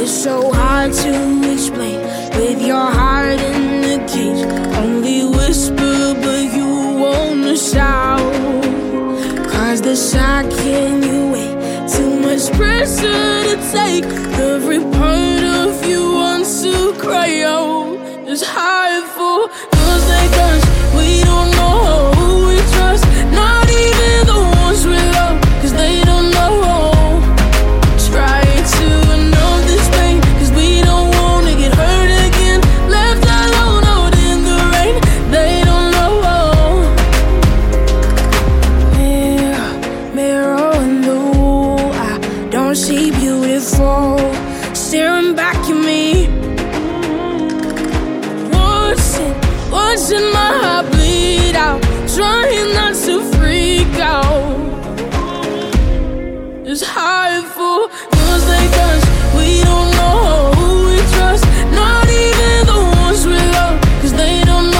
so hard to explain with your heart in the cage. Only whisper, but you wanna shout. Cause the shock can you wait? Too much pressure to take. Every part of you wants to cry out. It's hard for girls like us. We don't know who we trust. Not even the ones we love, cause they don't know. Try to know this pain, cause we don't wanna get hurt again. Left alone out in the rain, they don't know. Mirror, mirror on the wall, I don't see beautiful staring back at me. Watching my heart bleed out, trying not to freak out. It's hard.